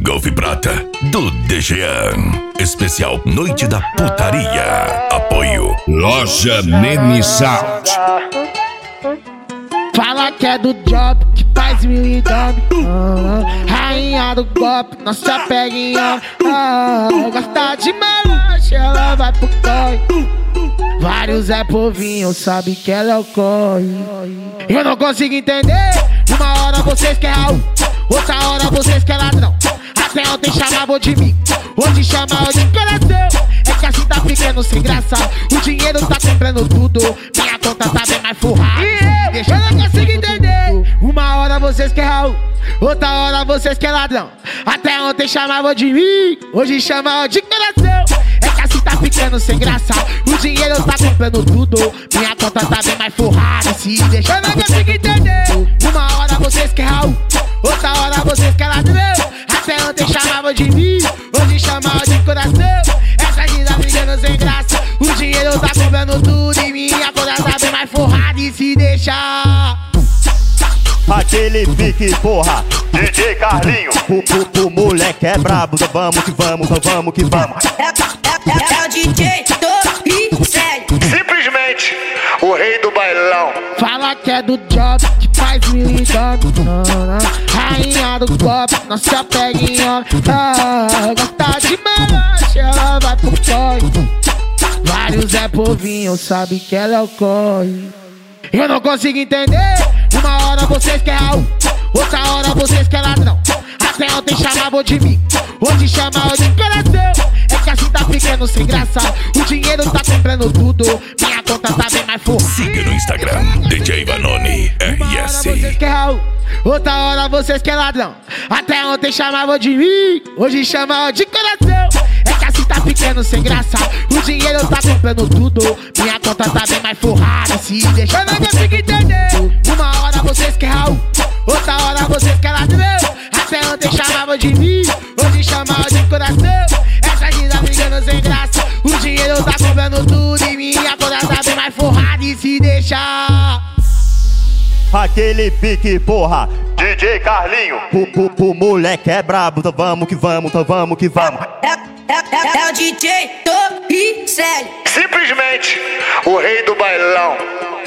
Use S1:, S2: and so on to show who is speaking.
S1: Golf Prata do DGan. Especial Noite da Putaria. Apoio Loja Nene Sound.
S2: Fala que é do job, que faz mil e dorme. Rainha do golpe, não se apega em homem. Gosta de melanche, ela vai pro corre. Vários é povinho, sabe que ela é o corre. Eu não consigo entender. Uma hora vocês querem Raul, outra hora vocês querem ladrão. Até ontem chamavam de mim, hoje chamam de coração. É que assim tá ficando sem graça. O dinheiro tá comprando tudo, minha conta tá bem mais forrada. Deixa eu não consigo entender. Uma hora vocês querem Raul, outra hora vocês querem ladrão. Até ontem chamavam de mim, hoje chamam de coração. É que assim tá ficando sem graça. O dinheiro tá comprando tudo, minha conta tá bem mais forrada. Se deixa eu não consigo entender. Uma hora vocês querem Raul, outra hora vocês querem ladrão. Até ontem chamavam de mim, hoje chamavam de coração. Essa vida brigando sem graça. O dinheiro tá comprando tudo e minha conta tá bem mais forrada. E se deixar
S3: aquele pique, porra, DJ Carlinho. O moleque é brabo, então vamos que vamos, então vamos que vamos.
S4: É o DJ do sério.
S3: Simplesmente o rei do bailão.
S2: fala que é do job, que faz mil e dorme. Rainha do golpe, não se apega em homem. Gosta de melanche, ela vai pro corre. Vários é povinho, sabe que ela é o corre. Eu não consigo entender. Uma hora vocês querem Raul, outra hora vocês querem ladrão. Até ontem chamavam de mim, hoje chamam de coração. É que assim tá ficando sem graça. O dinheiro tá comprando tudo, minha conta tá bem mais forrada.
S1: Siga no Instagram, DJ Vanoni
S2: Uma hora
S1: RS.
S2: vocês querem Raul, outra hora vocês querem ladrão. Até ontem chamavam de mim, hoje chamam de coração. É que assim tá ficando sem graça. O dinheiro tá comprando tudo, minha conta tá bem mais forrada. Se deixa eu não consigo entender. Uma hora vocês querem Raul, outra hora vocês querem ladrão. Até ontem chamavam de mim, hoje chamam de coração. Essa vida brigando sem graça. O dinheiro tá comprando tudo e minha conta tá bem mais forrada. E se deixar
S3: aquele pique, porra, DJ Carlinho. O moleque é brabo, então vamos que vamos, então vamos que vamos.
S4: É o DJ do sério.
S3: Simplesmente o rei do bailão.